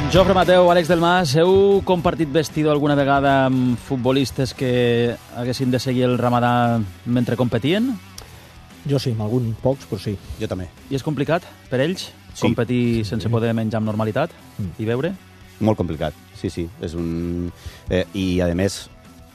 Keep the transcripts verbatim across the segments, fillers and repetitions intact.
Jofre Mateu, Àlex del Mas, heu compartit vestidor alguna vegada amb futbolistes que haguessin de seguir el ramadà mentre competien? Jo sí, amb algun pocs, però sí. Jo també. I és complicat per ells Sí. competir sense poder menjar amb normalitat Mm. i beure? Molt complicat, sí, sí. És un... Eh, I, a més,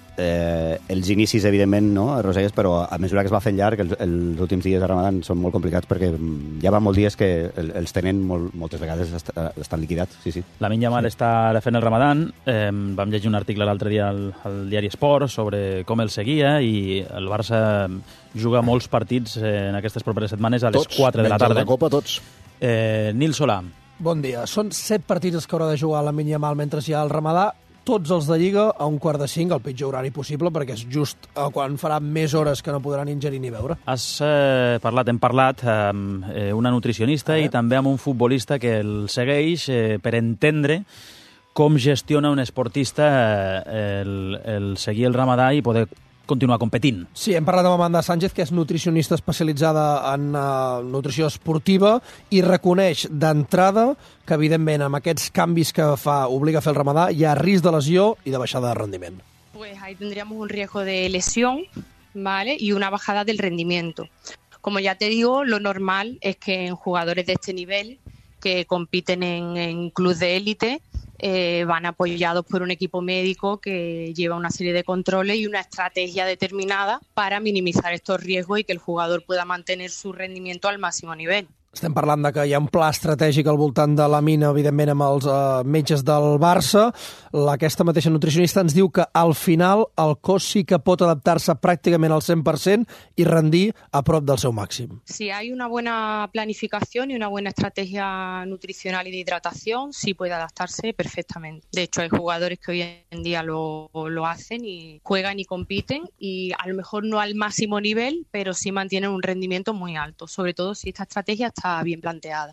eh, els inicis, evidentment, no, Roselles, però a mesura que es va fent llarg, els, els últims dies de Ramadan són molt complicats perquè ja va molts dies que el, els tenen molt, moltes vegades est estan liquidats, sí, sí. Lamin Yamal sí. està ara fent el Ramadan. Eh, vam llegir un article l'altre dia al, al diari Esport sobre com el seguia i el Barça juga molts partits eh, en aquestes properes setmanes a les tots, quatre de la tarda. Tots, de Copa, tots. Eh, Nil Solà. Bon dia. Són set partits els que haurà de jugar Lamin Yamal mentre hi ha el Ramadà, tots els de Lliga a un quart de cinc, el pitjor horari possible, perquè és just quan farà més hores que no podran ingerir ni beure. Has eh, parlat, hem parlat amb eh, una nutricionista i també amb un futbolista que el segueix eh, per entendre com gestiona un esportista eh, el, el seguir el Ramadà i poder continuar competint. Sí, hem parlat amb Amanda Sánchez, que és nutricionista especialitzada en uh, nutrició esportiva i reconeix d'entrada que, evidentment, amb aquests canvis que fa obliga a fer el Ramadà, hi ha risc de lesió i de baixada de rendiment. Pues ahí tendríamos un riesgo de lesión, ¿vale? Y una bajada del rendimiento. Como ya te digo, lo normal es que en jugadores de este nivel que compiten en, en clubes de élite eh, van apoyados por un equipo médico que lleva una serie de controles y una estrategia determinada para minimizar estos riesgos y que el jugador pueda mantener su rendimiento al máximo nivel. Estem parlant de que hi ha un pla estratègic al voltant de la mina, evidentment, amb els uh, metges del Barça. La, aquesta mateixa nutricionista ens diu que al final el cos sí que pot adaptar-se pràcticament al cent per cent i rendir a prop del seu màxim. Si hay una buena planificación y una buena estrategia nutricional y de hidratación, sí puede adaptarse perfectamente. De hecho, hay jugadores que hoy en día lo, lo hacen y juegan y compiten y a lo mejor no al máximo nivel, pero sí mantienen un rendimiento muy alto, sobre todo si esta estrategia está bien planteada.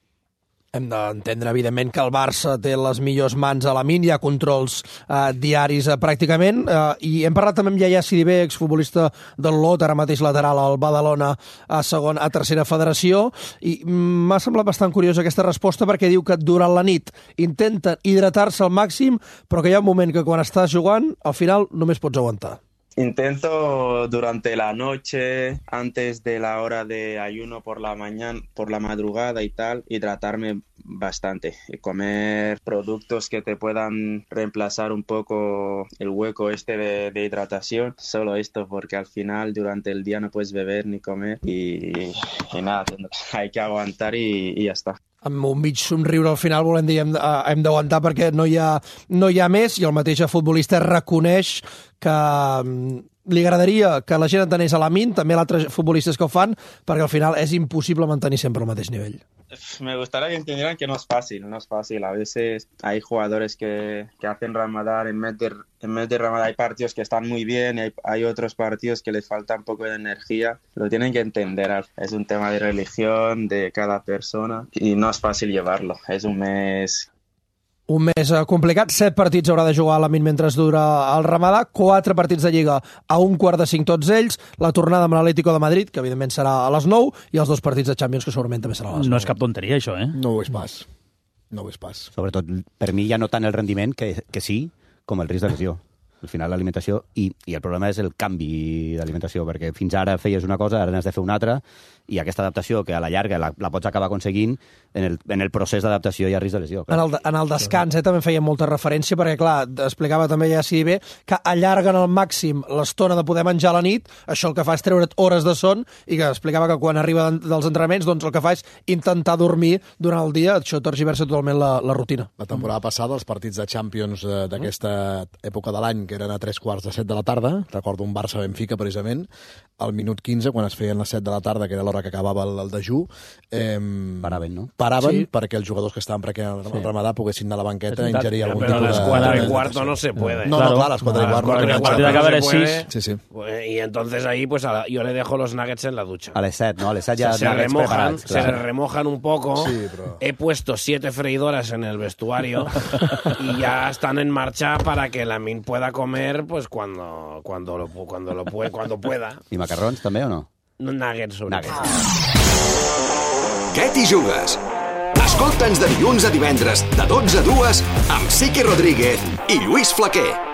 Hem d'entendre, evidentment, que el Barça té les millors mans a la min, hi ha controls eh, diaris eh, pràcticament, eh, i hem parlat també amb Yaya Sidibé, exfutbolista del Lot, ara mateix lateral al Badalona a, segon, a tercera federació, i m'ha semblat bastant curiosa aquesta resposta perquè diu que durant la nit intenten hidratar-se al màxim, però que hi ha un moment que quan estàs jugant, al final només pots aguantar. Intento durante la noche, antes de la hora de ayuno por la mañana, por la madrugada y tal, hidratarme bastante y comer productos que te puedan reemplazar un poco el hueco este de, de hidratación. Solo esto, porque al final durante el día no puedes beber ni comer y, y nada, hay que aguantar y, y ya está. Amb un mig somriure al final volem dir hem, hem d'aguantar perquè no hi, ha, no hi ha més, i el mateix futbolista reconeix que li agradaria que la gent entenés a la min, també altres futbolistes que ho fan, perquè al final és impossible mantenir sempre el mateix nivell. Me gustaría que entendieran que no es fácil, no es fácil. A veces hay jugadores que, que hacen Ramadán, en vez, de, en vez de Ramadán hay partidos que están muy bien y hay, hay otros partidos que les falta un poco de energía. Lo tienen que entender. Es un tema de religión de cada persona y no es fácil llevarlo. Es un mes... Un mes complicat, set partits haurà de jugar a la min mentre dura el Ramadà, quatre partits de Lliga a un quart de cinc tots ells, la tornada amb l'Atlético de Madrid, que evidentment serà a les nou, i els dos partits de Champions, que segurament també serà a les nou. No és cap tonteria, això, eh? No ho és pas. No ho és pas. Sobretot, per mi ja no tant el rendiment que, que sí, com el risc de lesió. Al final l'alimentació, i, i el problema és el canvi d'alimentació, perquè fins ara feies una cosa, ara n'has de fer una altra, i aquesta adaptació, que a la llarga la, la pots acabar aconseguint, en el, en el procés d'adaptació hi ha risc de lesió. En el, en el descans, eh, també feia molta referència, perquè, clar, explicava també ja si bé que allarguen al màxim l'estona de poder menjar a la nit, això el que fa és treure't hores de son, i que explicava que quan arriba dels entrenaments, doncs el que fa és intentar dormir durant el dia, això tergiversa totalment la, la rutina. La temporada passada, els partits de Champions d'aquesta època de l'any, que eren a tres quarts de set de la tarda, recordo un Barça-Benfica, precisament, al minut quinze, quan es feien les set de la tarda, que era l'hora que acabava el, el dejú, eh, paraven, no? Paraven sí. perquè els jugadors que estaven prequent el sí. Ramadà poguessin anar a la banqueta i ingerir algun pero tipus de... Pero a las cuatro y cuarto no se puede. No, claro. no, claro, a las cuatro y cuarto. A las cuatro y cuarto no se puede. Sí, sí. Y entonces ahí pues a la, yo le dejo los nuggets en la ducha. A les set, no? A les set ja... Se, se remojan, claro. se remojan un poco. Sí, pero... He puesto siete freidoras en el vestuario y ya están en marcha para que la min pueda comer pues cuando, cuando, lo, cuando, lo puede, cuando pueda. I macarrons també o no? Nuggets sobre Nuggets. Què t'hi jugues? A Escolta'ns de dilluns a divendres, de dotze a dues, amb Siqui Rodríguez i Lluís Flaquer.